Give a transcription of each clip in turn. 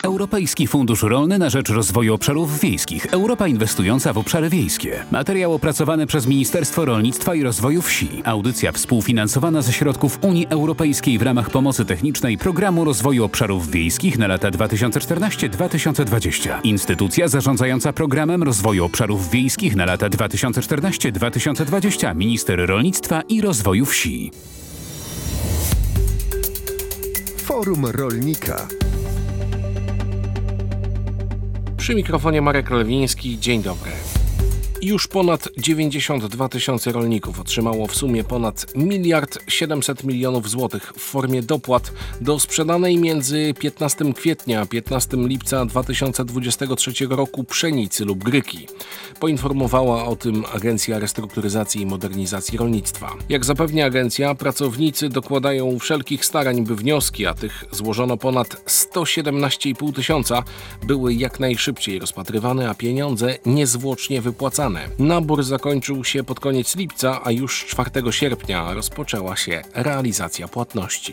Europejski Fundusz Rolny na rzecz Rozwoju Obszarów Wiejskich. Europa inwestująca w obszary wiejskie. Materiał opracowany przez Ministerstwo Rolnictwa i Rozwoju Wsi. Audycja współfinansowana ze środków Unii Europejskiej w ramach pomocy technicznej Programu Rozwoju Obszarów Wiejskich na lata 2014-2020. Instytucja zarządzająca Programem Rozwoju Obszarów Wiejskich na lata 2014-2020. Minister Rolnictwa i Rozwoju Wsi. Forum Rolnika. Przy mikrofonie Marek Lewiński. Dzień dobry. Już ponad 92 tysiące rolników otrzymało w sumie ponad 1 700 000 000 złotych w formie dopłat do sprzedanej między 15 kwietnia a 15 lipca 2023 roku pszenicy lub gryki. Poinformowała o tym Agencja Restrukturyzacji i Modernizacji Rolnictwa. Jak zapewnia agencja, pracownicy dokładają wszelkich starań, by wnioski, a tych złożono ponad 117,5 tysiąca, były jak najszybciej rozpatrywane, a pieniądze niezwłocznie wypłacane. Nabór zakończył się pod koniec lipca, a już 4 sierpnia rozpoczęła się realizacja płatności.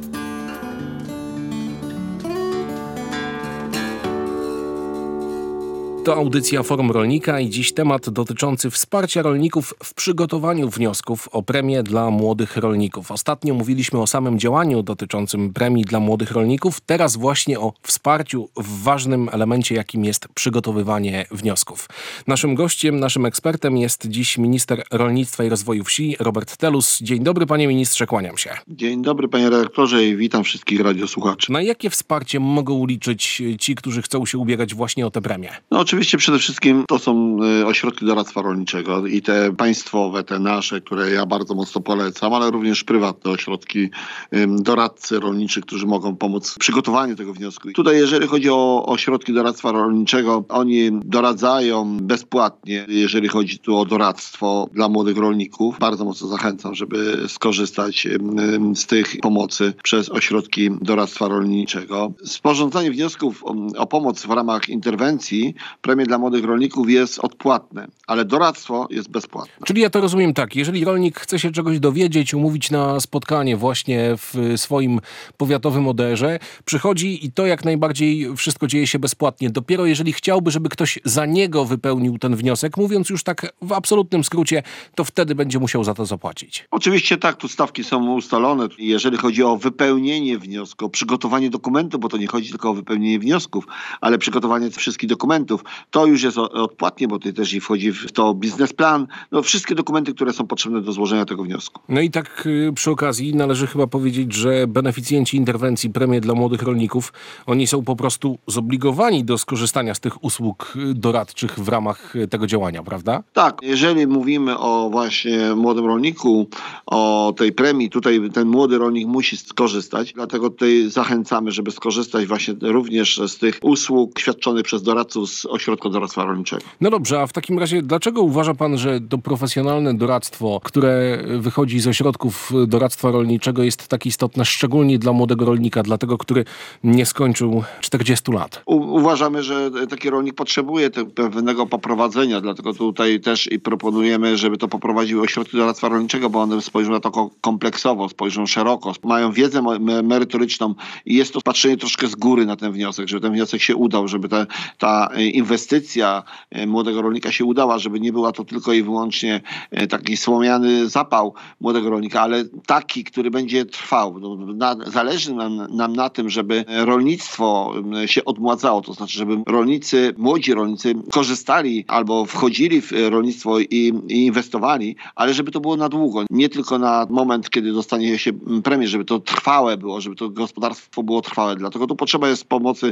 To audycja Forum Rolnika i dziś temat dotyczący wsparcia rolników w przygotowaniu wniosków o premię dla młodych rolników. Ostatnio mówiliśmy o samym działaniu dotyczącym premii dla młodych rolników, teraz właśnie o wsparciu w ważnym elemencie, jakim jest przygotowywanie wniosków. Naszym gościem, naszym ekspertem jest dziś minister rolnictwa i rozwoju wsi Robert Telus. Dzień dobry, panie ministrze, kłaniam się. Dzień dobry, panie redaktorze, i witam wszystkich radiosłuchaczy. Na jakie wsparcie mogą liczyć ci, którzy chcą się ubiegać właśnie o tę premię? Oczywiście przede wszystkim to są ośrodki doradztwa rolniczego i te państwowe, te nasze, które ja bardzo mocno polecam, ale również prywatne ośrodki, doradcy rolniczy, którzy mogą pomóc w przygotowaniu tego wniosku. Tutaj jeżeli chodzi o ośrodki doradztwa rolniczego, oni doradzają bezpłatnie, jeżeli chodzi tu o doradztwo dla młodych rolników. Bardzo mocno zachęcam, żeby skorzystać z tych pomocy przez ośrodki doradztwa rolniczego. Sporządzanie wniosków o pomoc w ramach interwencji premie dla młodych rolników jest odpłatne, ale doradztwo jest bezpłatne. Czyli ja to rozumiem tak, jeżeli rolnik chce się czegoś dowiedzieć, umówić na spotkanie właśnie w swoim powiatowym ODR-ze, przychodzi i to jak najbardziej wszystko dzieje się bezpłatnie. Dopiero jeżeli chciałby, żeby ktoś za niego wypełnił ten wniosek, mówiąc już tak w absolutnym skrócie, to wtedy będzie musiał za to zapłacić. Oczywiście tak, tu stawki są ustalone. Jeżeli chodzi o wypełnienie wniosku, o przygotowanie dokumentów, bo to nie chodzi tylko o wypełnienie wniosków, ale przygotowanie wszystkich dokumentów, to już jest odpłatnie, bo tutaj też i wchodzi w to biznesplan, wszystkie dokumenty, które są potrzebne do złożenia tego wniosku. No i tak przy okazji należy chyba powiedzieć, że beneficjenci interwencji Premie dla Młodych Rolników, oni są po prostu zobligowani do skorzystania z tych usług doradczych w ramach tego działania, prawda? Tak, jeżeli mówimy o właśnie młodym rolniku, o tej premii, tutaj ten młody rolnik musi skorzystać, dlatego tutaj zachęcamy, żeby skorzystać właśnie również z tych usług świadczonych przez doradców z ośrodka doradztwa rolniczego. No dobrze, a w takim razie dlaczego uważa pan, że to profesjonalne doradztwo, które wychodzi z ośrodków doradztwa rolniczego jest tak istotne, szczególnie dla młodego rolnika, dla tego, który nie skończył 40 lat? Uważamy, że taki rolnik potrzebuje pewnego poprowadzenia, dlatego tutaj też i proponujemy, żeby to poprowadziły ośrodki doradztwa rolniczego, bo one spojrzą na to kompleksowo, spojrzą szeroko, mają wiedzę merytoryczną i jest to patrzenie troszkę z góry na ten wniosek, żeby ten wniosek się udał, żeby ta inwestycja młodego rolnika się udała, żeby nie była to tylko i wyłącznie taki słomiany zapał młodego rolnika, ale taki, który będzie trwał. Zależy nam na tym, żeby rolnictwo się odmładzało, to znaczy, żeby młodzi rolnicy korzystali albo wchodzili w rolnictwo i inwestowali, ale żeby to było na długo, nie tylko na moment, kiedy dostanie się premię, żeby to trwałe było, żeby to gospodarstwo było trwałe. Dlatego tu potrzeba jest pomocy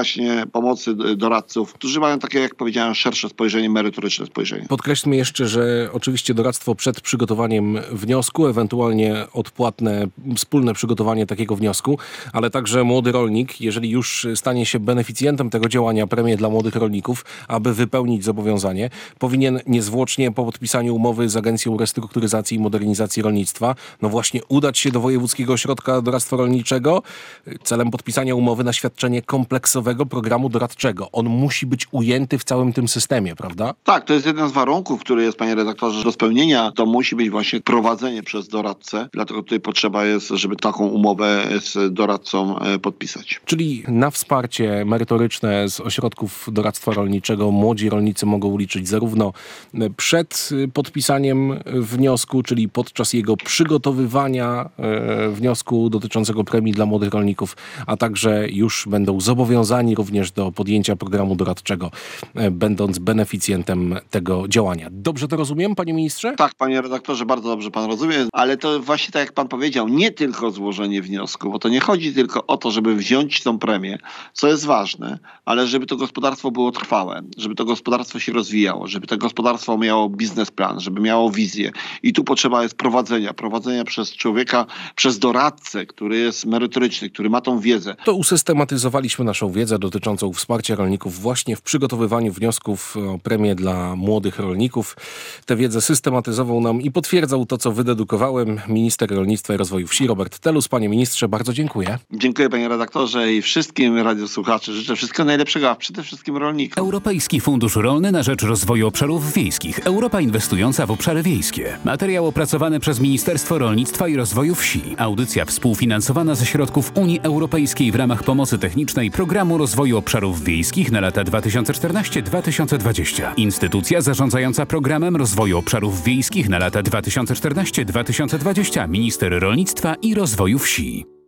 doradców, którzy mają takie, jak powiedziałem, szersze spojrzenie, merytoryczne spojrzenie. Podkreślmy jeszcze, że oczywiście doradztwo przed przygotowaniem wniosku, ewentualnie odpłatne, wspólne przygotowanie takiego wniosku, ale także młody rolnik, jeżeli już stanie się beneficjentem tego działania Premie dla Młodych Rolników, aby wypełnić zobowiązanie, powinien niezwłocznie po podpisaniu umowy z Agencją Restrukturyzacji i Modernizacji Rolnictwa, właśnie udać się do Wojewódzkiego Ośrodka Doradztwa Rolniczego celem podpisania umowy na świadczenie kompleksowego programu doradczego. On musi być ujęty w całym tym systemie, prawda? Tak, to jest jeden z warunków, który jest, panie redaktorze, do spełnienia. To musi być właśnie prowadzenie przez doradcę. Dlatego tutaj potrzeba jest, żeby taką umowę z doradcą podpisać. Czyli na wsparcie merytoryczne z ośrodków doradztwa rolniczego młodzi rolnicy mogą liczyć zarówno przed podpisaniem wniosku, czyli podczas jego przygotowywania wniosku dotyczącego premii dla młodych rolników, a także już będą zobowiązani również do podjęcia programu doradczego, będąc beneficjentem tego działania. Dobrze to rozumiem, panie ministrze? Tak, panie redaktorze, bardzo dobrze pan rozumie, ale to właśnie tak jak pan powiedział, nie tylko złożenie wniosku, bo to nie chodzi tylko o to, żeby wziąć tą premię, co jest ważne, ale żeby to gospodarstwo było trwałe, żeby to gospodarstwo się rozwijało, żeby to gospodarstwo miało biznesplan, żeby miało wizję. I tu potrzeba jest prowadzenia przez człowieka, przez doradcę, który jest merytoryczny, który ma tą wiedzę. To usystematyzowaliśmy naszą wiedzę dotyczącą wsparcia rolników właśnie w przygotowywaniu wniosków o premię dla młodych rolników. Tę wiedzę systematyzował nam i potwierdzał to, co wydedukowałem minister rolnictwa i rozwoju wsi Robert Telus. Panie ministrze, bardzo dziękuję. Dziękuję panie redaktorze i wszystkim radiosłuchaczy. Życzę wszystkiego najlepszego, a przede wszystkim rolnikom. Europejski Fundusz Rolny na rzecz Rozwoju Obszarów Wiejskich. Europa inwestująca w obszary wiejskie. Materiał opracowany przez Ministerstwo Rolnictwa i Rozwoju Wsi. Audycja współfinansowana ze środków Unii Europejskiej w ramach pomocy technicznej Programu Rozwoju Obszarów Wiejskich na lata 2014-2020. Instytucja zarządzająca Programem Rozwoju Obszarów Wiejskich na lata 2014-2020. Minister Rolnictwa i Rozwoju Wsi.